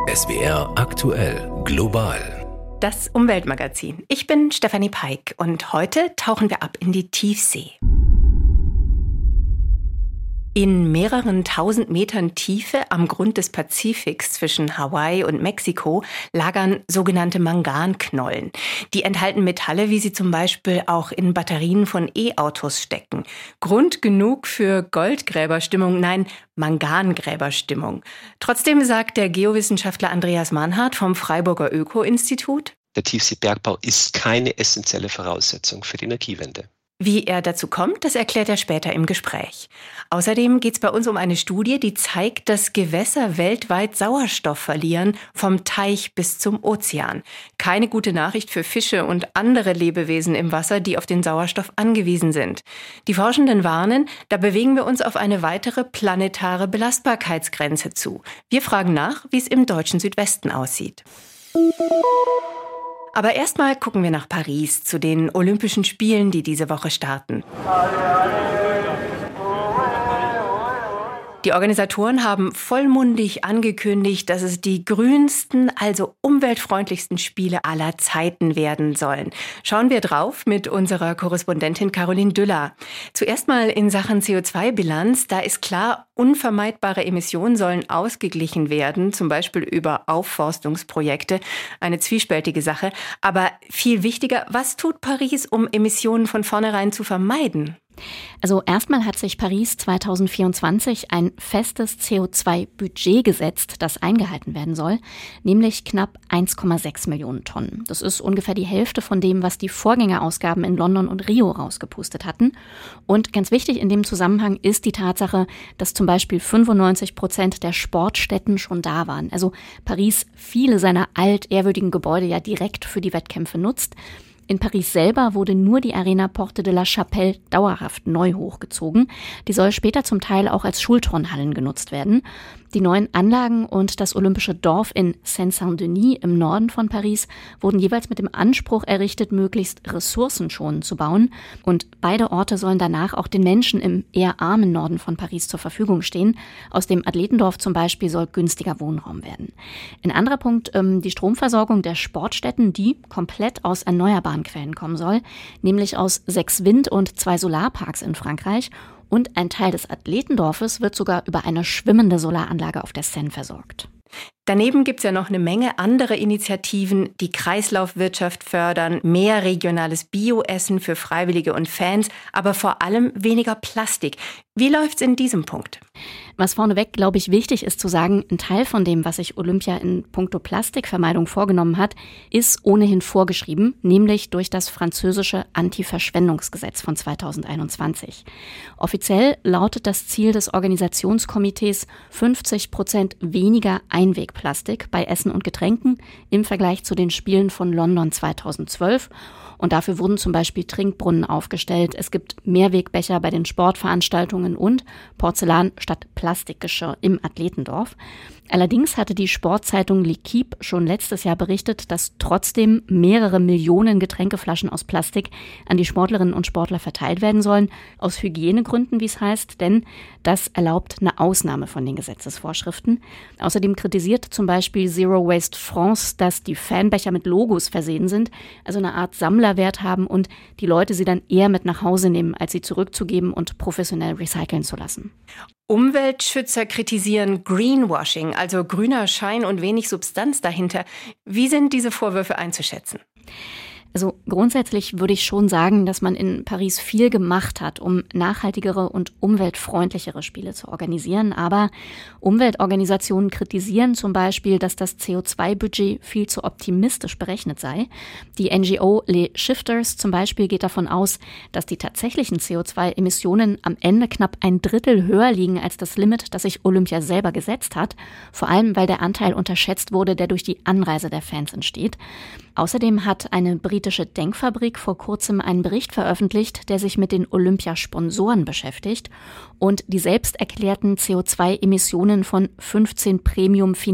SWR aktuell global. Das Umweltmagazin. Ich bin Stefanie Peik und heute tauchen wir ab in die Tiefsee. In mehreren tausend Metern Tiefe am Grund des Pazifiks zwischen Hawaii und Mexiko lagern sogenannte Manganknollen. Die enthalten Metalle, wie sie zum Beispiel auch in Batterien von E-Autos stecken. Grund genug für Goldgräberstimmung, nein, Mangangräberstimmung. Trotzdem sagt der Geowissenschaftler Andreas Manhart vom Freiburger Öko-Institut: Der Tiefseebergbau ist keine essentielle Voraussetzung für die Energiewende. Wie er dazu kommt, das erklärt er später im Gespräch. Außerdem geht es bei uns um eine Studie, die zeigt, dass Gewässer weltweit Sauerstoff verlieren, vom Teich bis zum Ozean. Keine gute Nachricht für Fische und andere Lebewesen im Wasser, die auf den Sauerstoff angewiesen sind. Die Forschenden warnen, da bewegen wir uns auf eine weitere planetare Belastbarkeitsgrenze zu. Wir fragen nach, wie es im deutschen Südwesten aussieht. Aber erstmal gucken wir nach Paris, zu den Olympischen Spielen, die diese Woche starten. Die Organisatoren haben vollmundig angekündigt, dass es die grünsten, also umweltfreundlichsten Spiele aller Zeiten werden sollen. Schauen wir drauf mit unserer Korrespondentin Caroline Düller. Zuerst mal in Sachen CO2-Bilanz. Da ist klar, unvermeidbare Emissionen sollen ausgeglichen werden, zum Beispiel über Aufforstungsprojekte. Eine zwiespältige Sache. Aber viel wichtiger, was tut Paris, um Emissionen von vornherein zu vermeiden? Also erstmal hat sich Paris 2024 ein festes CO2-Budget gesetzt, das eingehalten werden soll, nämlich knapp 1,6 Millionen Tonnen. Das ist ungefähr die Hälfte von dem, was die Vorgängerausgaben in London und Rio rausgepustet hatten. Und ganz wichtig in dem Zusammenhang ist die Tatsache, dass zum Beispiel 95% der Sportstätten schon da waren. Also Paris viele seiner altehrwürdigen Gebäude ja direkt für die Wettkämpfe nutzt. In Paris selber wurde nur die Arena Porte de la Chapelle dauerhaft neu hochgezogen. Die soll später zum Teil auch als Schulturnhallen genutzt werden. Die neuen Anlagen und das olympische Dorf in Seine-Saint-Denis im Norden von Paris wurden jeweils mit dem Anspruch errichtet, möglichst ressourcenschonend zu bauen. Und beide Orte sollen danach auch den Menschen im eher armen Norden von Paris zur Verfügung stehen. Aus dem Athletendorf zum Beispiel soll günstiger Wohnraum werden. Ein anderer Punkt, die Stromversorgung der Sportstätten, die komplett aus erneuerbaren Quellen kommen soll, nämlich aus 6 Wind- und 2 Solarparks in Frankreich. Und ein Teil des Athletendorfes wird sogar über eine schwimmende Solaranlage auf der Seine versorgt. Daneben gibt es ja noch eine Menge andere Initiativen, die Kreislaufwirtschaft fördern, mehr regionales Bioessen für Freiwillige und Fans, aber vor allem weniger Plastik. Wie läuft's in diesem Punkt? Was vorneweg, glaube ich, wichtig ist zu sagen, ein Teil von dem, was sich Olympia in puncto Plastikvermeidung vorgenommen hat, ist ohnehin vorgeschrieben, nämlich durch das französische Anti-Verschwendungsgesetz von 2021. Offiziell lautet das Ziel des Organisationskomitees 50% weniger Einwegplastik bei Essen und Getränken im Vergleich zu den Spielen von London 2012. Und dafür wurden zum Beispiel Trinkbrunnen aufgestellt. Es gibt Mehrwegbecher bei den Sportveranstaltungen und Porzellan statt Plastikgeschirr im Athletendorf. Allerdings hatte die Sportzeitung L'Équipe schon letztes Jahr berichtet, dass trotzdem mehrere Millionen Getränkeflaschen aus Plastik an die Sportlerinnen und Sportler verteilt werden sollen. Aus Hygienegründen, wie es heißt, denn das erlaubt eine Ausnahme von den Gesetzesvorschriften. Außerdem kritisiert zum Beispiel Zero Waste France, dass die Fanbecher mit Logos versehen sind, also eine Art Sammlerwert haben und die Leute sie dann eher mit nach Hause nehmen, als sie zurückzugeben und professionell recyceln zu lassen. Umweltschützer kritisieren Greenwashing, also grüner Schein und wenig Substanz dahinter. Wie sind diese Vorwürfe einzuschätzen? Also grundsätzlich würde ich schon sagen, dass man in Paris viel gemacht hat, um nachhaltigere und umweltfreundlichere Spiele zu organisieren. Aber Umweltorganisationen kritisieren zum Beispiel, dass das CO2-Budget viel zu optimistisch berechnet sei. Die NGO Les Shifters zum Beispiel geht davon aus, dass die tatsächlichen CO2-Emissionen am Ende knapp 1/3 höher liegen als das Limit, das sich Olympia selber gesetzt hat. Vor allem, weil der Anteil unterschätzt wurde, der durch die Anreise der Fans entsteht. Außerdem hat eine britische Denkfabrik vor kurzem einen Bericht veröffentlicht, der sich mit den Olympiasponsoren beschäftigt und die selbst erklärten CO2-Emissionen von 15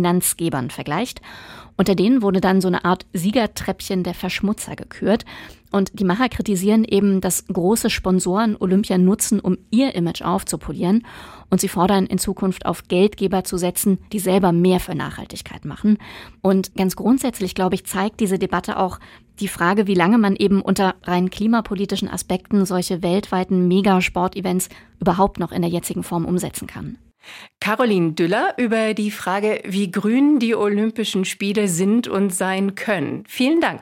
Premium-Finanzgebern vergleicht. Unter denen wurde dann so eine Art Siegertreppchen der Verschmutzer gekürt. Und die Macher kritisieren eben, dass große Sponsoren Olympia nutzen, um ihr Image aufzupolieren. Und sie fordern in Zukunft auf Geldgeber zu setzen, die selber mehr für Nachhaltigkeit machen. Und ganz grundsätzlich, glaube ich, zeigt diese Debatte auch die Frage, wie lange man eben unter rein klimapolitischen Aspekten solche weltweiten Megasport-Events überhaupt noch in der jetzigen Form umsetzen kann. Caroline Düller über die Frage, wie grün die Olympischen Spiele sind und sein können. Vielen Dank.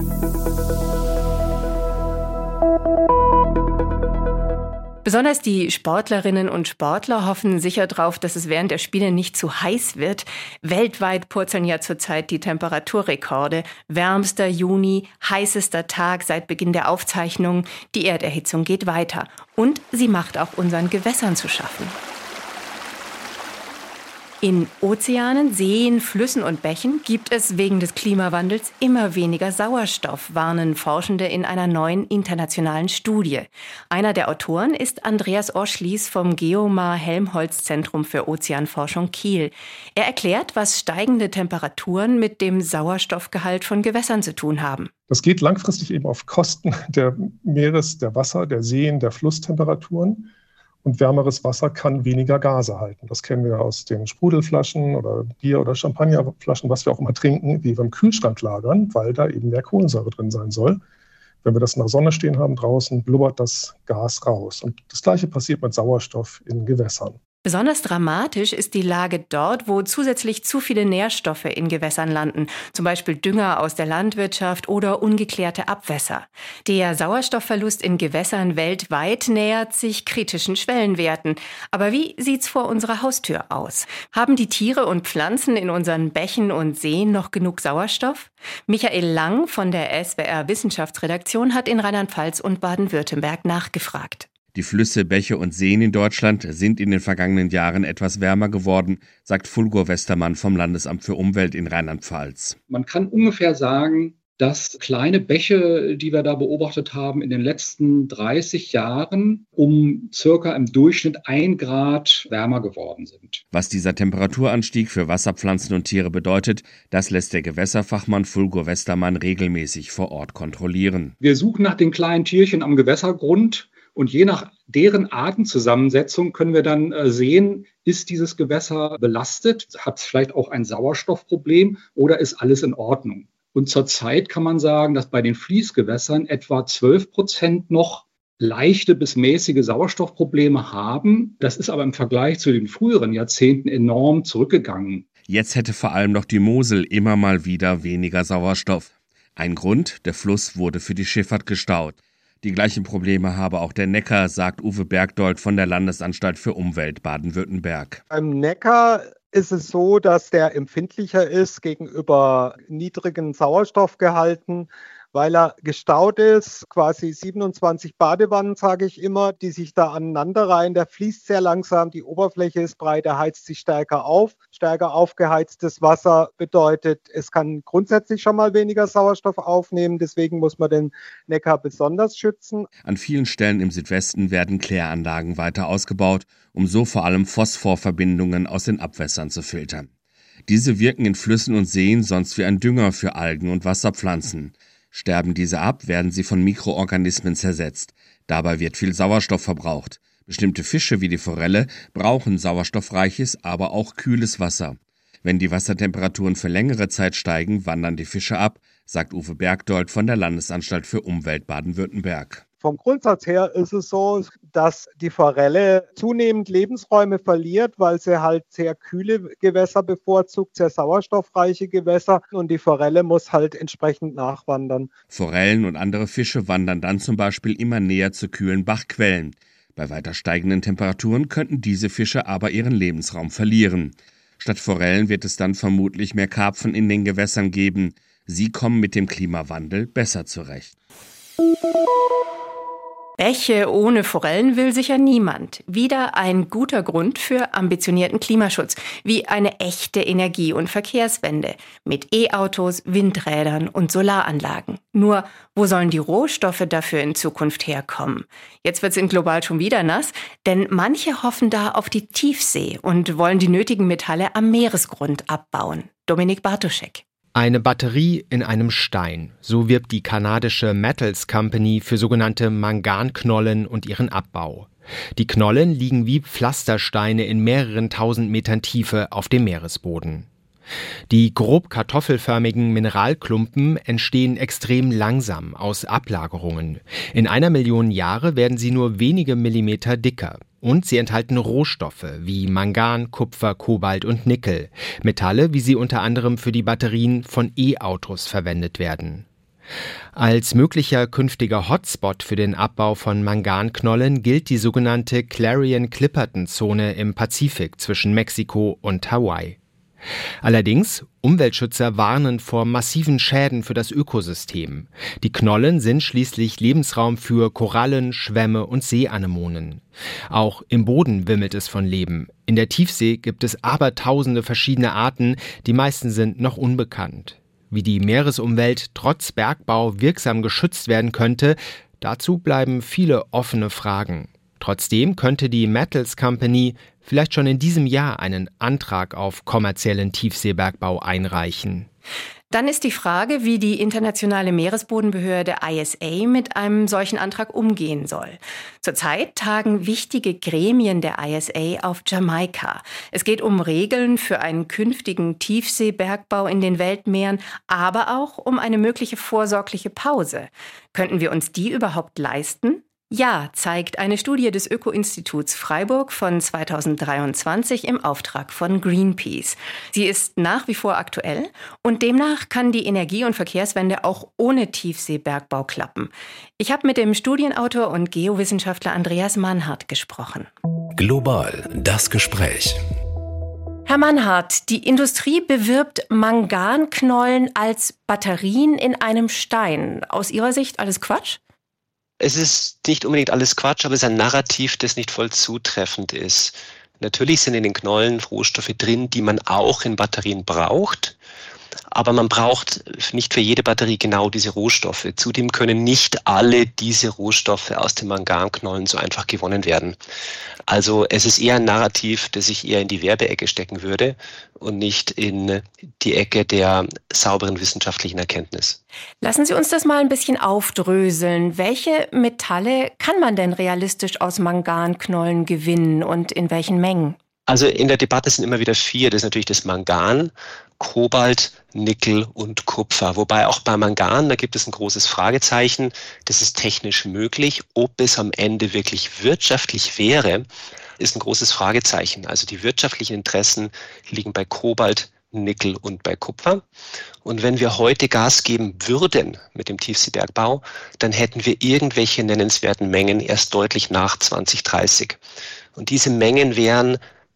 Besonders die Sportlerinnen und Sportler hoffen sicher darauf, dass es während der Spiele nicht zu heiß wird. Weltweit purzeln ja zurzeit die Temperaturrekorde. Wärmster Juni, heißester Tag seit Beginn der Aufzeichnungen. Die Erderhitzung geht weiter. Und sie macht auch unseren Gewässern zu schaffen. In Ozeanen, Seen, Flüssen und Bächen gibt es wegen des Klimawandels immer weniger Sauerstoff, warnen Forschende in einer neuen internationalen Studie. Einer der Autoren ist Andreas Oschlies vom Geomar-Helmholtz-Zentrum für Ozeanforschung Kiel. Er erklärt, was steigende Temperaturen mit dem Sauerstoffgehalt von Gewässern zu tun haben. Das geht langfristig eben auf Kosten der der Wasser-, der Seen-, der Flusstemperaturen. Und wärmeres Wasser kann weniger Gase halten. Das kennen wir aus den Sprudelflaschen oder Bier- oder Champagnerflaschen, was wir auch immer trinken, die wir im Kühlschrank lagern, weil da eben mehr Kohlensäure drin sein soll. Wenn wir das in der Sonne stehen haben draußen, blubbert das Gas raus. Und das Gleiche passiert mit Sauerstoff in Gewässern. Besonders dramatisch ist die Lage dort, wo zusätzlich zu viele Nährstoffe in Gewässern landen, zum Beispiel Dünger aus der Landwirtschaft oder ungeklärte Abwässer. Der Sauerstoffverlust in Gewässern weltweit nähert sich kritischen Schwellenwerten. Aber wie sieht's vor unserer Haustür aus? Haben die Tiere und Pflanzen in unseren Bächen und Seen noch genug Sauerstoff? Michael Lang von der SWR Wissenschaftsredaktion hat in Rheinland-Pfalz und Baden-Württemberg nachgefragt. Die Flüsse, Bäche und Seen in Deutschland sind in den vergangenen Jahren etwas wärmer geworden, sagt Fulgur Westermann vom Landesamt für Umwelt in Rheinland-Pfalz. Man kann ungefähr sagen, dass kleine Bäche, die wir da beobachtet haben, in den letzten 30 Jahren um circa im Durchschnitt 1 Grad wärmer geworden sind. Was dieser Temperaturanstieg für Wasserpflanzen und Tiere bedeutet, das lässt der Gewässerfachmann Fulgur Westermann regelmäßig vor Ort kontrollieren. Wir suchen nach den kleinen Tierchen am Gewässergrund. Und je nach deren Artenzusammensetzung können wir dann sehen, ist dieses Gewässer belastet, hat es vielleicht auch ein Sauerstoffproblem oder ist alles in Ordnung. Und zurzeit kann man sagen, dass bei den Fließgewässern etwa 12% noch leichte bis mäßige Sauerstoffprobleme haben. Das ist aber im Vergleich zu den früheren Jahrzehnten enorm zurückgegangen. Jetzt hätte vor allem noch die Mosel immer mal wieder weniger Sauerstoff. Ein Grund, der Fluss wurde für die Schifffahrt gestaut. Die gleichen Probleme habe auch der Neckar, sagt Uwe Bergdold von der Landesanstalt für Umwelt Baden-Württemberg. Beim Neckar ist es so, dass der empfindlicher ist gegenüber niedrigen Sauerstoffgehalten, weil er gestaut ist, quasi 27 Badewannen, sage ich immer, die sich da aneinanderreihen. Der fließt sehr langsam, die Oberfläche ist breit, er heizt sich stärker auf. Stärker aufgeheiztes Wasser bedeutet, es kann grundsätzlich schon mal weniger Sauerstoff aufnehmen, deswegen muss man den Neckar besonders schützen. An vielen Stellen im Südwesten werden Kläranlagen weiter ausgebaut, um so vor allem Phosphorverbindungen aus den Abwässern zu filtern. Diese wirken in Flüssen und Seen sonst wie ein Dünger für Algen und Wasserpflanzen. Sterben diese ab, werden sie von Mikroorganismen zersetzt. Dabei wird viel Sauerstoff verbraucht. Bestimmte Fische wie die Forelle brauchen sauerstoffreiches, aber auch kühles Wasser. Wenn die Wassertemperaturen für längere Zeit steigen, wandern die Fische ab, sagt Uwe Bergdold von der Landesanstalt für Umwelt Baden-Württemberg. Vom Grundsatz her ist es so, dass die Forelle zunehmend Lebensräume verliert, weil sie halt sehr kühle Gewässer bevorzugt, sehr sauerstoffreiche Gewässer, und die Forelle muss halt entsprechend nachwandern. Forellen und andere Fische wandern dann zum Beispiel immer näher zu kühlen Bachquellen. Bei weiter steigenden Temperaturen könnten diese Fische aber ihren Lebensraum verlieren. Statt Forellen wird es dann vermutlich mehr Karpfen in den Gewässern geben. Sie kommen mit dem Klimawandel besser zurecht. Bäche ohne Forellen will sicher niemand. Wieder ein guter Grund für ambitionierten Klimaschutz, wie eine echte Energie- und Verkehrswende mit E-Autos, Windrädern und Solaranlagen. Nur, wo sollen die Rohstoffe dafür in Zukunft herkommen? Jetzt wird's in Global schon wieder nass, denn manche hoffen da auf die Tiefsee und wollen die nötigen Metalle am Meeresgrund abbauen. Dominik Bartoschek. Eine Batterie in einem Stein. So wirbt die kanadische Metals Company für sogenannte Manganknollen und ihren Abbau. Die Knollen liegen wie Pflastersteine in mehreren tausend Metern Tiefe auf dem Meeresboden. Die grob kartoffelförmigen Mineralklumpen entstehen extrem langsam aus Ablagerungen. In 1 Million Jahre werden sie nur wenige Millimeter dicker. Und sie enthalten Rohstoffe wie Mangan, Kupfer, Kobalt und Nickel. Metalle, wie sie unter anderem für die Batterien von E-Autos verwendet werden. Als möglicher künftiger Hotspot für den Abbau von Manganknollen gilt die sogenannte Clarion-Clipperton-Zone im Pazifik zwischen Mexiko und Hawaii. Allerdings, Umweltschützer warnen vor massiven Schäden für das Ökosystem. Die Knollen sind schließlich Lebensraum für Korallen, Schwämme und Seeanemonen. Auch im Boden wimmelt es von Leben. In der Tiefsee gibt es abertausende verschiedene Arten, die meisten sind noch unbekannt. Wie die Meeresumwelt trotz Bergbau wirksam geschützt werden könnte, dazu bleiben viele offene Fragen. Trotzdem könnte die Metals Company vielleicht schon in diesem Jahr einen Antrag auf kommerziellen Tiefseebergbau einreichen. Dann ist die Frage, wie die internationale Meeresbodenbehörde ISA mit einem solchen Antrag umgehen soll. Zurzeit tagen wichtige Gremien der ISA auf Jamaika. Es geht um Regeln für einen künftigen Tiefseebergbau in den Weltmeeren, aber auch um eine mögliche vorsorgliche Pause. Könnten wir uns die überhaupt leisten? Ja, zeigt eine Studie des Öko-Instituts Freiburg von 2023 im Auftrag von Greenpeace. Sie ist nach wie vor aktuell und demnach kann die Energie- und Verkehrswende auch ohne Tiefseebergbau klappen. Ich habe mit dem Studienautor und Geowissenschaftler Andreas Mannhardt gesprochen. Global, das Gespräch. Herr Mannhardt, die Industrie bewirbt Manganknollen als Batterien in einem Stein. Aus Ihrer Sicht alles Quatsch? Es ist nicht unbedingt alles Quatsch, aber es ist ein Narrativ, das nicht voll zutreffend ist. Natürlich sind in den Knollen Rohstoffe drin, die man auch in Batterien braucht. Aber man braucht nicht für jede Batterie genau diese Rohstoffe. Zudem können nicht alle diese Rohstoffe aus den Manganknollen so einfach gewonnen werden. Also es ist eher ein Narrativ, das ich eher in die Werbeecke stecken würde und nicht in die Ecke der sauberen wissenschaftlichen Erkenntnis. Lassen Sie uns das mal ein bisschen aufdröseln. Welche Metalle kann man denn realistisch aus Manganknollen gewinnen und in welchen Mengen? Also in der Debatte sind immer wieder 4. Das ist natürlich das Mangan, Kobalt, Nickel und Kupfer. Wobei auch bei Mangan, da gibt es ein großes Fragezeichen. Das ist technisch möglich. Ob es am Ende wirklich wirtschaftlich wäre, ist ein großes Fragezeichen. Also die wirtschaftlichen Interessen liegen bei Kobalt, Nickel und bei Kupfer. Und wenn wir heute Gas geben würden mit dem Tiefseebergbau, dann hätten wir irgendwelche nennenswerten Mengen erst deutlich nach 2030. Und diese Mengen wären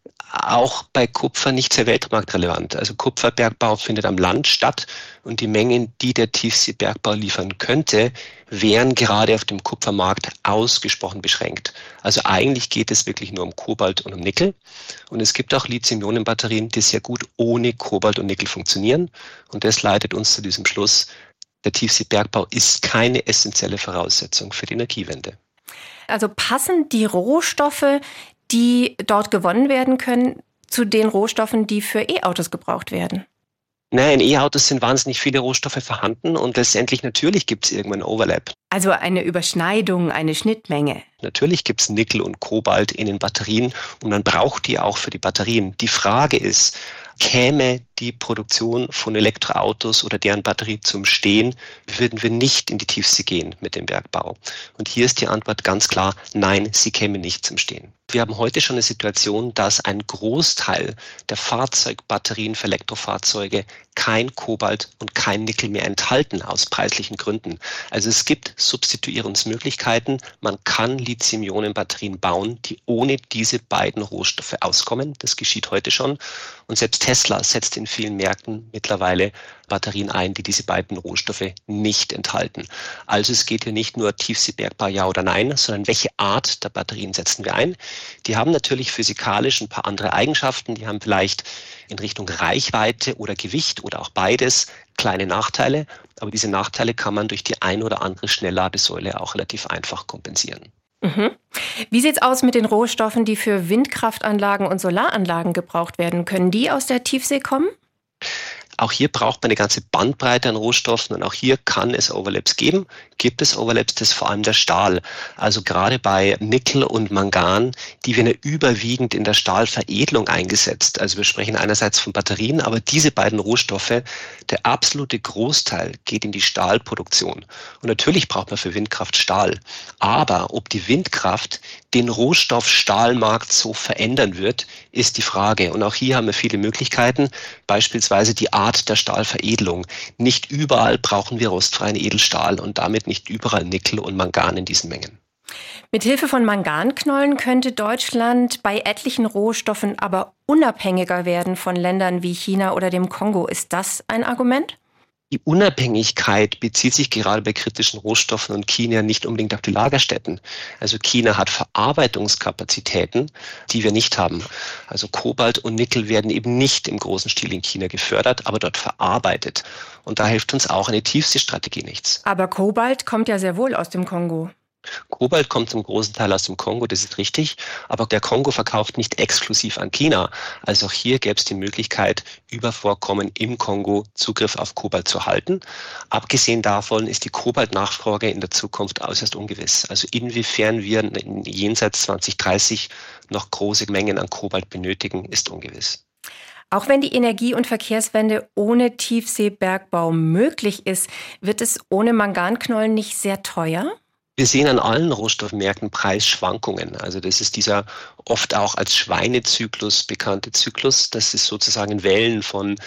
auch bei Kupfer nicht sehr weltmarktrelevant. Also Kupferbergbau findet am Land statt und die Mengen, die der Tiefseebergbau liefern könnte, wären gerade auf dem Kupfermarkt ausgesprochen beschränkt. Also eigentlich geht es wirklich nur um Kobalt und um Nickel. Und es gibt auch Lithium-Ionen-Batterien, die sehr gut ohne Kobalt und Nickel funktionieren. Und das leitet uns zu diesem Schluss, der Tiefseebergbau ist keine essentielle Voraussetzung für die Energiewende. Also passen die Rohstoffe, die dort gewonnen werden können, zu den Rohstoffen, die für E-Autos gebraucht werden? Naja, in E-Autos sind wahnsinnig viele Rohstoffe vorhanden und letztendlich natürlich gibt es irgendwann Overlap. Also eine Überschneidung, eine Schnittmenge. Natürlich gibt es Nickel und Kobalt in den Batterien und man braucht die auch für die Batterien. Die Frage ist, käme die Produktion von Elektroautos oder deren Batterie zum Stehen, würden wir nicht in die Tiefsee gehen mit dem Bergbau. Und hier ist die Antwort ganz klar, nein, sie käme nicht zum Stehen. Wir haben heute schon eine Situation, dass ein Großteil der Fahrzeugbatterien für Elektrofahrzeuge kein Kobalt und kein Nickel mehr enthalten, aus preislichen Gründen. Also es gibt Substituierungsmöglichkeiten. Man kann Lithium-Ionen-Batterien bauen, die ohne diese beiden Rohstoffe auskommen. Das geschieht heute schon. Und selbst Tesla setzt in vielen Märkten mittlerweile Batterien ein, die diese beiden Rohstoffe nicht enthalten. Also es geht hier nicht nur Tiefseebergbau, ja oder nein, sondern welche Art der Batterien setzen wir ein. Die haben natürlich physikalisch ein paar andere Eigenschaften. Die haben vielleicht in Richtung Reichweite oder Gewicht oder auch beides kleine Nachteile. Aber diese Nachteile kann man durch die ein oder andere Schnellladesäule auch relativ einfach kompensieren. Mhm. Wie sieht's aus mit den Rohstoffen, die für Windkraftanlagen und Solaranlagen gebraucht werden? Können die aus der Tiefsee kommen? Auch hier braucht man eine ganze Bandbreite an Rohstoffen und auch hier kann es Overlaps geben. Gibt es Overlaps, das ist vor allem der Stahl. Also gerade bei Nickel und Mangan, die werden ja überwiegend in der Stahlveredelung eingesetzt. Also wir sprechen einerseits von Batterien, aber diese beiden Rohstoffe, der absolute Großteil geht in die Stahlproduktion. Und natürlich braucht man für Windkraft Stahl. Aber ob die Windkraft den Rohstoff-Stahlmarkt so verändern wird, ist die Frage. Und auch hier haben wir viele Möglichkeiten, beispielsweise die Art der Stahlveredelung. Nicht überall brauchen wir rostfreien Edelstahl und damit nicht überall Nickel und Mangan in diesen Mengen. Mit Hilfe von Manganknollen könnte Deutschland bei etlichen Rohstoffen aber unabhängiger werden von Ländern wie China oder dem Kongo. Ist das ein Argument? Die Unabhängigkeit bezieht sich gerade bei kritischen Rohstoffen und China nicht unbedingt auf die Lagerstätten. Also China hat Verarbeitungskapazitäten, die wir nicht haben. Also Kobalt und Nickel werden eben nicht im großen Stil in China gefördert, aber dort verarbeitet. Und da hilft uns auch eine Tiefseestrategie nichts. Aber Kobalt kommt ja sehr wohl aus dem Kongo. Kobalt kommt zum großen Teil aus dem Kongo, das ist richtig, aber der Kongo verkauft nicht exklusiv an China. Also auch hier gäbe es die Möglichkeit, über Vorkommen im Kongo Zugriff auf Kobalt zu halten. Abgesehen davon ist die Kobaltnachfrage in der Zukunft äußerst ungewiss. Also inwiefern wir jenseits 2030 noch große Mengen an Kobalt benötigen, ist ungewiss. Auch wenn die Energie- und Verkehrswende ohne Tiefseebergbau möglich ist, wird es ohne Manganknollen nicht sehr teuer? Wir sehen an allen Rohstoffmärkten Preisschwankungen. Also das ist dieser oft auch als Schweinezyklus bekannte Zyklus, dass es sozusagen in Wellen von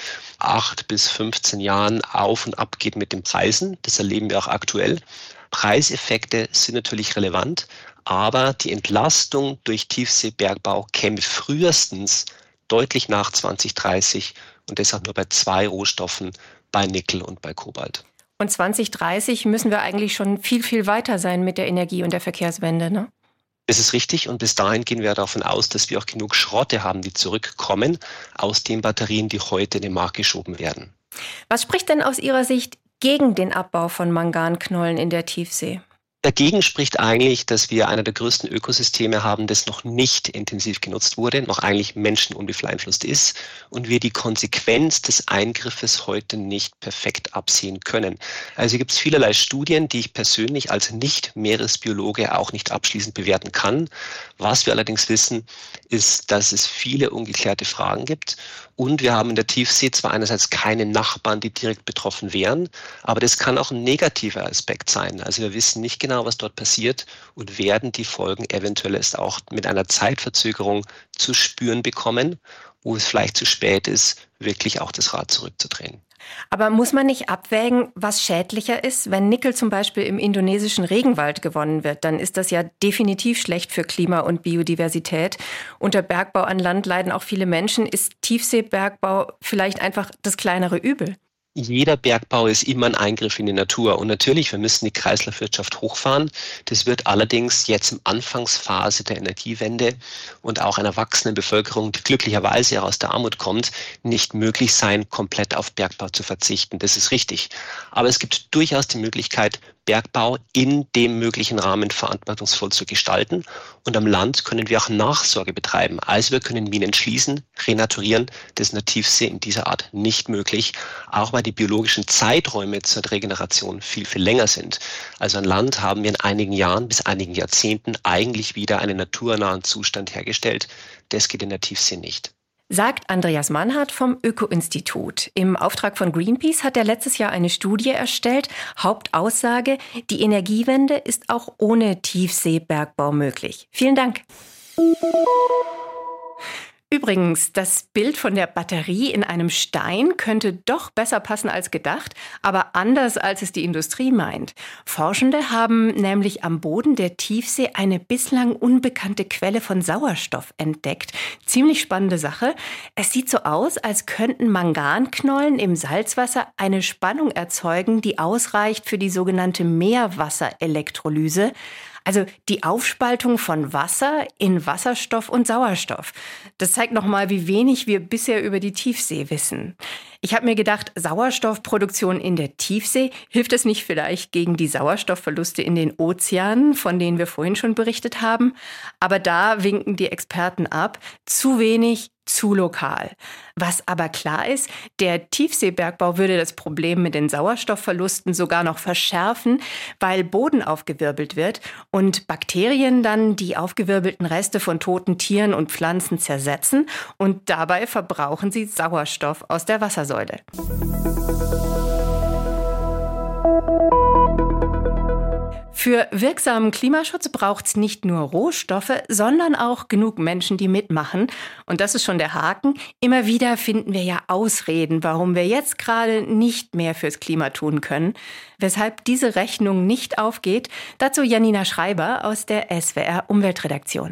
8 bis 15 Jahren auf und ab geht mit den Preisen. Das erleben wir auch aktuell. Preiseffekte sind natürlich relevant, aber die Entlastung durch Tiefseebergbau käme frühestens deutlich nach 2030 und deshalb nur bei 2 Rohstoffen, bei Nickel und bei Kobalt. Und 2030 müssen wir eigentlich schon viel, viel weiter sein mit der Energie- und der Verkehrswende, ne? Das ist richtig und bis dahin gehen wir davon aus, dass wir auch genug Schrotte haben, die zurückkommen aus den Batterien, die heute in den Markt geschoben werden. Was spricht denn aus Ihrer Sicht gegen den Abbau von Manganknollen in der Tiefsee? Dagegen spricht eigentlich, dass wir einer der größten Ökosysteme haben, das noch nicht intensiv genutzt wurde, noch eigentlich menschenunbeeinflusst ist und wir die Konsequenz des Eingriffes heute nicht perfekt absehen können. Also gibt es vielerlei Studien, die ich persönlich als Nicht-Meeresbiologe auch nicht abschließend bewerten kann. Was wir allerdings wissen, ist, dass es viele ungeklärte Fragen gibt und wir haben in der Tiefsee zwar einerseits keine Nachbarn, die direkt betroffen wären, aber das kann auch ein negativer Aspekt sein. Also wir wissen nicht genau, was dort passiert und werden die Folgen eventuell erst auch mit einer Zeitverzögerung zu spüren bekommen, wo es vielleicht zu spät ist, wirklich auch das Rad zurückzudrehen. Aber muss man nicht abwägen, was schädlicher ist? Wenn Nickel zum Beispiel im indonesischen Regenwald gewonnen wird, dann ist das ja definitiv schlecht für Klima und Biodiversität. Unter Bergbau an Land leiden auch viele Menschen. Ist Tiefseebergbau vielleicht einfach das kleinere Übel? Jeder Bergbau ist immer ein Eingriff in die Natur. Und natürlich, wir müssen die Kreislaufwirtschaft hochfahren. Das wird allerdings jetzt in Anfangsphase der Energiewende und auch einer wachsenden Bevölkerung, die glücklicherweise aus der Armut kommt, nicht möglich sein, komplett auf Bergbau zu verzichten. Das ist richtig. Aber es gibt durchaus die Möglichkeit, Bergbau in dem möglichen Rahmen verantwortungsvoll zu gestalten. Und am Land können wir auch Nachsorge betreiben. Also wir können Minen schließen, renaturieren. Das ist in der Tiefsee in dieser Art nicht möglich, auch weil die biologischen Zeiträume zur Regeneration viel, viel länger sind. Also an Land haben wir in einigen Jahren bis einigen Jahrzehnten eigentlich wieder einen naturnahen Zustand hergestellt. Das geht in der Tiefsee nicht. Sagt Andreas Mannhardt vom Öko-Institut. Im Auftrag von Greenpeace hat er letztes Jahr eine Studie erstellt. Hauptaussage: Die Energiewende ist auch ohne Tiefseebergbau möglich. Vielen Dank. Übrigens, das Bild von der Batterie in einem Stein könnte doch besser passen als gedacht, aber anders als es die Industrie meint. Forschende haben nämlich am Boden der Tiefsee eine bislang unbekannte Quelle von Sauerstoff entdeckt. Ziemlich spannende Sache. Es sieht so aus, als könnten Manganknollen im Salzwasser eine Spannung erzeugen, die ausreicht für die sogenannte Meerwasserelektrolyse. Also die Aufspaltung von Wasser in Wasserstoff und Sauerstoff. Das zeigt nochmal, wie wenig wir bisher über die Tiefsee wissen. Ich habe mir gedacht, Sauerstoffproduktion in der Tiefsee, hilft es nicht vielleicht gegen die Sauerstoffverluste in den Ozeanen, von denen wir vorhin schon berichtet haben? Aber da winken die Experten ab. Zu wenig, zu lokal. Was aber klar ist, der Tiefseebergbau würde das Problem mit den Sauerstoffverlusten sogar noch verschärfen, weil Boden aufgewirbelt wird und Bakterien dann die aufgewirbelten Reste von toten Tieren und Pflanzen zersetzen und dabei verbrauchen sie Sauerstoff aus der Wassersäule. Für wirksamen Klimaschutz braucht es nicht nur Rohstoffe, sondern auch genug Menschen, die mitmachen. Und das ist schon der Haken. Immer wieder finden wir ja Ausreden, warum wir jetzt gerade nicht mehr fürs Klima tun können. Weshalb diese Rechnung nicht aufgeht, dazu Janina Schreiber aus der SWR Umweltredaktion.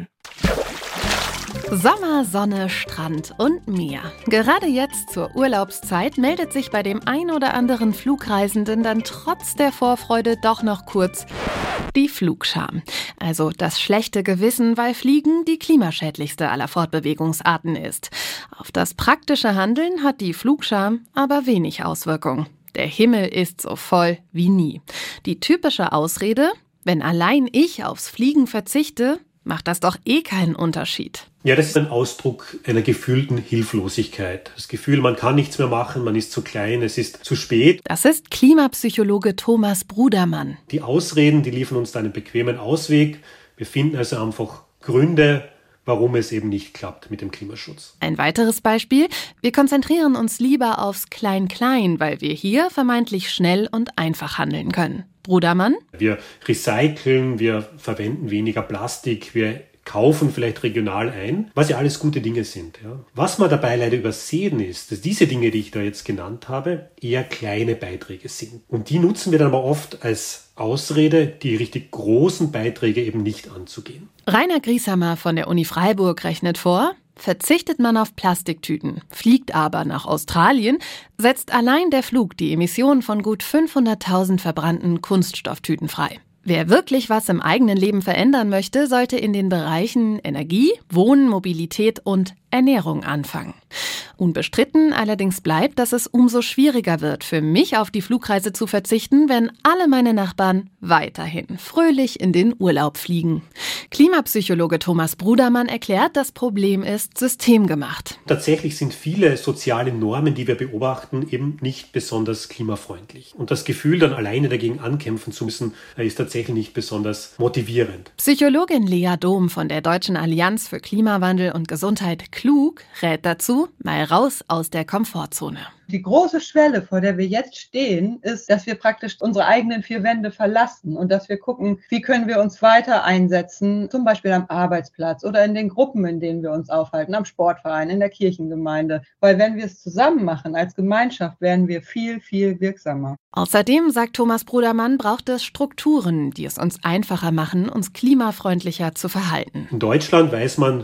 Sommer, Sonne, Strand und Meer. Gerade jetzt zur Urlaubszeit meldet sich bei dem ein oder anderen Flugreisenden dann trotz der Vorfreude doch noch kurz die Flugscham. Also das schlechte Gewissen, weil Fliegen die klimaschädlichste aller Fortbewegungsarten ist. Auf das praktische Handeln hat die Flugscham aber wenig Auswirkung. Der Himmel ist so voll wie nie. Die typische Ausrede: Wenn allein ich aufs Fliegen verzichte, macht das doch eh keinen Unterschied. Ja, das ist ein Ausdruck einer gefühlten Hilflosigkeit. Das Gefühl, man kann nichts mehr machen, man ist zu klein, es ist zu spät. Das ist Klimapsychologe Thomas Brudermann. Die Ausreden, die liefern uns da einen bequemen Ausweg. Wir finden also einfach Gründe, warum es eben nicht klappt mit dem Klimaschutz. Ein weiteres Beispiel: Wir konzentrieren uns lieber aufs Klein-Klein, weil wir hier vermeintlich schnell und einfach handeln können. Brudermann: Wir recyceln, wir verwenden weniger Plastik, wir kaufen vielleicht regional ein, was ja alles gute Dinge sind. Ja. Was man dabei leider übersehen ist, dass diese Dinge, die ich da jetzt genannt habe, eher kleine Beiträge sind. Und die nutzen wir dann aber oft als Ausrede, die richtig großen Beiträge eben nicht anzugehen. Rainer Griesamer von der Uni Freiburg rechnet vor: Verzichtet man auf Plastiktüten, fliegt aber nach Australien, setzt allein der Flug die Emissionen von gut 500.000 verbrannten Kunststofftüten frei. Wer wirklich was im eigenen Leben verändern möchte, sollte in den Bereichen Energie, Wohnen, Mobilität und Ernährung anfangen. Unbestritten allerdings bleibt, dass es umso schwieriger wird, für mich auf die Flugreise zu verzichten, wenn alle meine Nachbarn weiterhin fröhlich in den Urlaub fliegen. Klimapsychologe Thomas Brudermann erklärt, das Problem ist systemgemacht. Tatsächlich sind viele soziale Normen, die wir beobachten, eben nicht besonders klimafreundlich. Und das Gefühl, dann alleine dagegen ankämpfen zu müssen, ist tatsächlich nicht besonders motivierend. Psychologin Lea Dom von der Deutschen Allianz für Klimawandel und Gesundheit Klug rät dazu: mal raus aus der Komfortzone. Die große Schwelle, vor der wir jetzt stehen, ist, dass wir praktisch unsere eigenen vier Wände verlassen und dass wir gucken, wie können wir uns weiter einsetzen, zum Beispiel am Arbeitsplatz oder in den Gruppen, in denen wir uns aufhalten, am Sportverein, in der Kirchengemeinde. Weil wenn wir es zusammen machen, als Gemeinschaft, werden wir viel, viel wirksamer. Außerdem, sagt Thomas Brudermann, braucht es Strukturen, die es uns einfacher machen, uns klimafreundlicher zu verhalten. In Deutschland weiß man,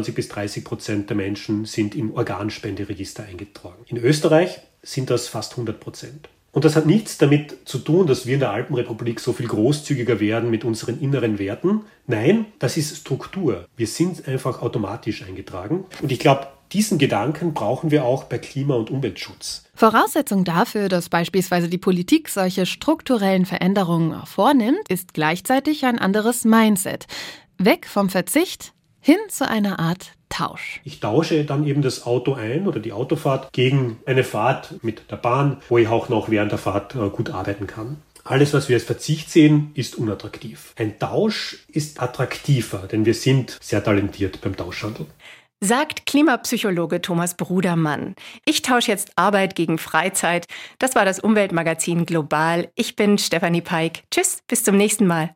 25-30% der Menschen sind im Organspenderegister eingetragen. In Österreich sind das fast 100%. Und das hat nichts damit zu tun, dass wir in der Alpenrepublik so viel großzügiger werden mit unseren inneren Werten. Nein, das ist Struktur. Wir sind einfach automatisch eingetragen. Und ich glaube, diesen Gedanken brauchen wir auch bei Klima- und Umweltschutz. Voraussetzung dafür, dass beispielsweise die Politik solche strukturellen Veränderungen auch vornimmt, ist gleichzeitig ein anderes Mindset. Weg vom Verzicht hin zu einer Art Tausch. Ich tausche dann eben das Auto ein oder die Autofahrt gegen eine Fahrt mit der Bahn, wo ich auch noch während der Fahrt gut arbeiten kann. Alles, was wir als Verzicht sehen, ist unattraktiv. Ein Tausch ist attraktiver, denn wir sind sehr talentiert beim Tauschhandel. Sagt Klimapsychologe Thomas Brudermann. Ich tausche jetzt Arbeit gegen Freizeit. Das war das Umweltmagazin Global. Ich bin Stefanie Peik. Tschüss, bis zum nächsten Mal.